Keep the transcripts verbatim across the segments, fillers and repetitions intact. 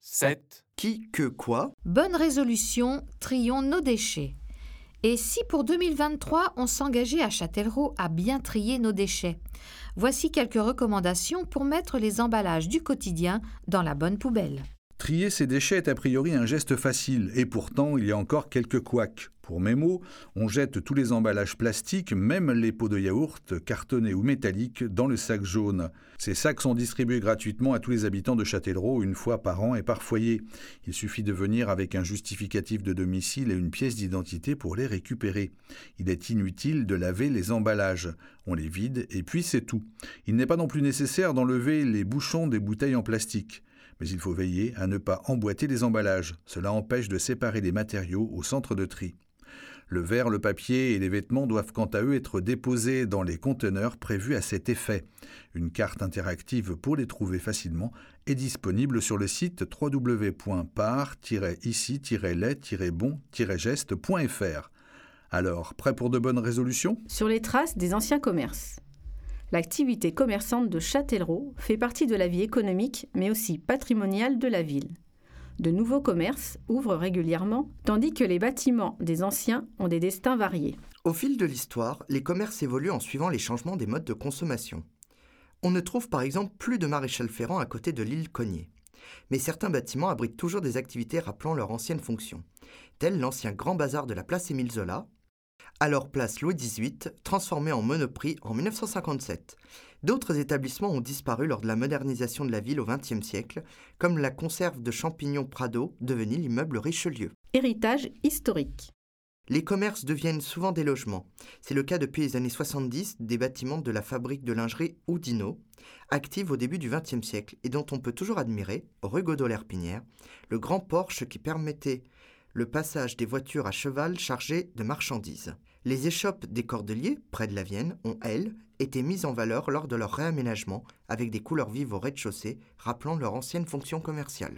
sept, Qui, que, quoi? Bonne résolution, trions nos déchets. Et si pour deux mille vingt-trois, on s'engageait à Châtellerault à bien trier nos déchets? Voici quelques recommandations pour mettre les emballages du quotidien dans la bonne poubelle. Trier ses déchets est a priori un geste facile, et pourtant il y a encore quelques couacs. Pour mes mots, on jette tous les emballages plastiques, même les pots de yaourt, cartonnés ou métalliques, dans le sac jaune. Ces sacs sont distribués gratuitement à tous les habitants de Châtellerault une fois par an et par foyer. Il suffit de venir avec un justificatif de domicile et une pièce d'identité pour les récupérer. Il est inutile de laver les emballages. On les vide et puis c'est tout. Il n'est pas non plus nécessaire d'enlever les bouchons des bouteilles en plastique. Mais il faut veiller à ne pas emboîter les emballages. Cela empêche de séparer les matériaux au centre de tri. Le verre, le papier et les vêtements doivent quant à eux être déposés dans les conteneurs prévus à cet effet. Une carte interactive pour les trouver facilement est disponible sur le site w w w point par tiret ici tiret les tiret bon tiret geste point f r. Alors, prêt pour de bonnes résolutions ? Sur les traces des anciens commerces. L'activité commerçante de Châtellerault fait partie de la vie économique, mais aussi patrimoniale de la ville. De nouveaux commerces ouvrent régulièrement, tandis que les bâtiments des anciens ont des destins variés. Au fil de l'histoire, les commerces évoluent en suivant les changements des modes de consommation. On ne trouve par exemple plus de maréchal Ferrand à côté de l'île Cognier. Mais certains bâtiments abritent toujours des activités rappelant leur ancienne fonction, tel l'ancien Grand Bazar de la place Émile Zola, alors place Louis dix-huit, transformé en Monoprix en mille neuf cent cinquante-sept. D'autres établissements ont disparu lors de la modernisation de la ville au vingtième siècle, comme la conserve de champignons Prado, devenue l'immeuble Richelieu. Héritage historique. Les commerces deviennent souvent des logements. C'est le cas depuis les années soixante-dix des bâtiments de la fabrique de lingerie Oudinot, active au début du vingtième siècle et dont on peut toujours admirer, rue Godot-Lerpinière, le grand porche qui permettait le passage des voitures à cheval chargées de marchandises. Les échoppes des Cordeliers, près de la Vienne, ont, elles, été mises en valeur lors de leur réaménagement avec des couleurs vives au rez-de-chaussée, rappelant leur ancienne fonction commerciale.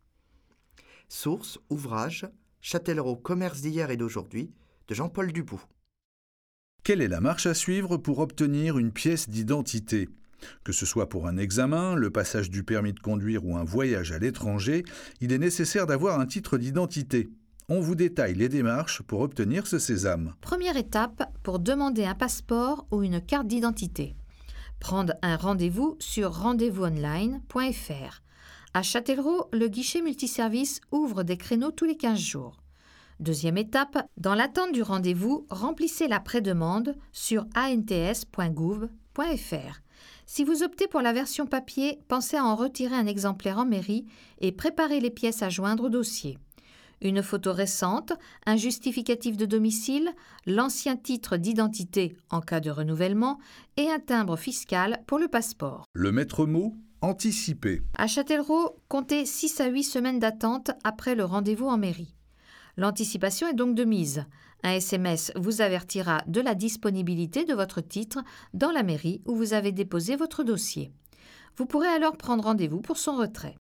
Source, ouvrage, Châtellerault, commerce d'hier et d'aujourd'hui, de Jean-Paul Dubout. Quelle est la marche à suivre pour obtenir une pièce d'identité ? Que ce soit pour un examen, le passage du permis de conduire ou un voyage à l'étranger, il est nécessaire d'avoir un titre d'identité. On vous détaille les démarches pour obtenir ce sésame. Première étape pour demander un passeport ou une carte d'identité. Prendre un rendez-vous sur rendez-vous online point f r. À Châtellerault, le guichet multiservice ouvre des créneaux tous les quinze jours. Deuxième étape, dans l'attente du rendez-vous, remplissez la prédemande sur a n t s point gouv point f r. Si vous optez pour la version papier, pensez à en retirer un exemplaire en mairie et préparez les pièces à joindre au dossier. Une photo récente, un justificatif de domicile, l'ancien titre d'identité en cas de renouvellement et un timbre fiscal pour le passeport. Le maître mot, anticiper. À Châtellerault, comptez six à huit semaines d'attente après le rendez-vous en mairie. L'anticipation est donc de mise. Un S M S vous avertira de la disponibilité de votre titre dans la mairie où vous avez déposé votre dossier. Vous pourrez alors prendre rendez-vous pour son retrait.